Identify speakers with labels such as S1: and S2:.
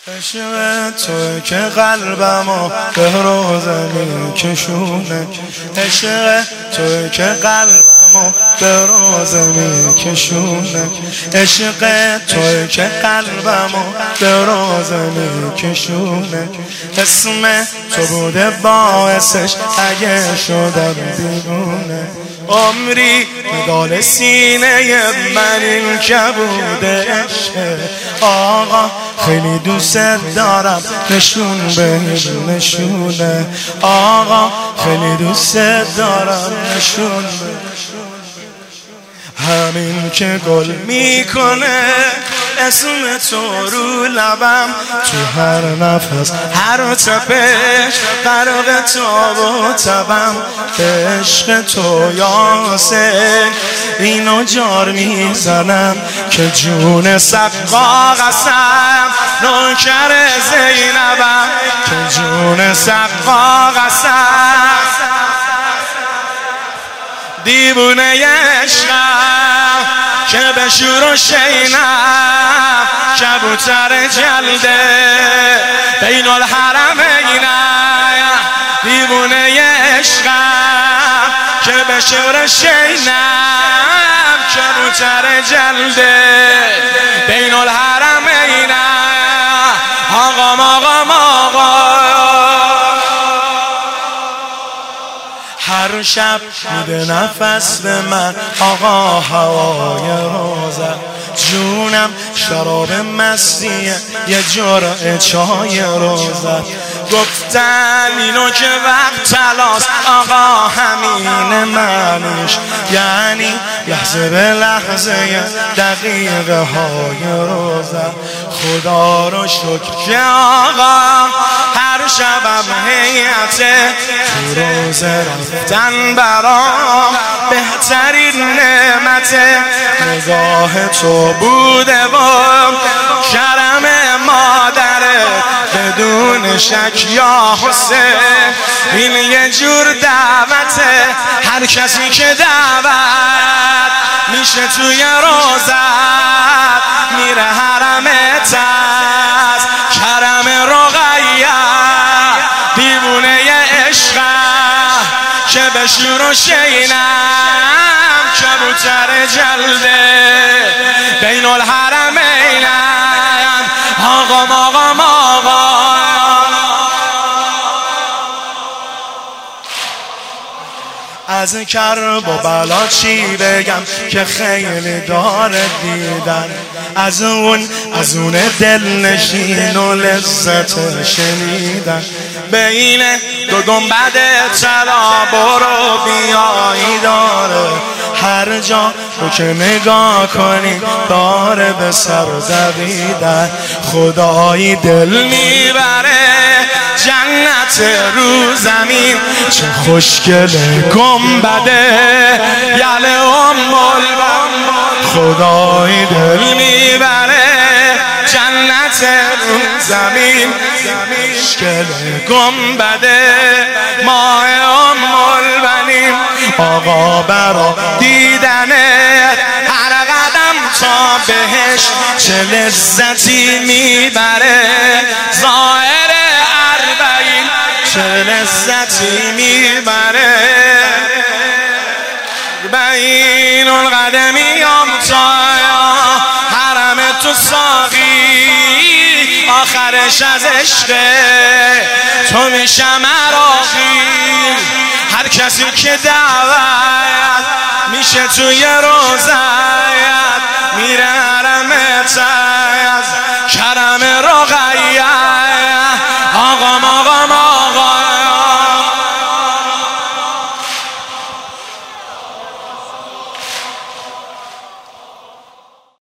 S1: عشق تو که قلبمو به روزه میکشونه، عشق تو که قلبمو به روزه میکشونه، عشق تو که قلبمو به روزه میکشونه. اسم تو بوده باعثش اگه شدم دیوونه، عمری مدال سینه من این کبوده عشق. آقا خیلی دوست دارم نشون به نشونه، آقا خیلی دوست دارم نشون به همین که گل میکنه اسم تو رو لبم، تو هر نفس هر تپش غرق تاب و تبم. به عشق تو یاسین اینو جار میزنم که جون سقا قسم نوکر زینبم، که جون سقا قسم دیوونه عشقم که به شور و شینم کبوتر جلده بین الحرمینم. دیوونه عشقم که به شور و شینم کبوتر جلده بین الحرمینم. آقام آقام آقا هر شب میده نفس به من، آقا هوای روزه جونم شراب مستیه یه جرعه چای روزه. گفتن اینو که وقت تلاست آقا همین معنیش، یعنی لحظه به لحظه دقیقه های روزه. خدا رو شکر که آقا هر شبم هیئته تو روزه رفتن برام بهترین نعمته. نگاه تو بوده و کرم مادره بدون شک یا حسین، این یه جور دعوته. هر کسی که دعوت میشه توی روزت میره حرمت از کرم رقیه. دیوونه عشقم که به شور و شینم کبوتر جلده بین الحرمینم. آقام آقام آقا از کرب و بلا چی بگم که خیلی داره دیدن، از اون دلنشین و لذت شنیدن. بین دو گنبد طلا برو بیایی داره، هر جا رو که نگاه کنی داره به سر دویدن. خدایی دل میبره جنت رو زمین، چه خوشگله گنبده یل ام البنین. خدایی دل میبره جنت رو زمین، خوشگله گنبده ماه ام البنین. آقا برا دیدنت هر قدم تا بهش چه لذتی میبره. ظاهر اربعین چه لذتی میبره. بین القدمیام تا حرم تو ساقی، آخرش از عشق تو میشم عراقی. هر کسی که دعوت میشه توی روزت میره حرمت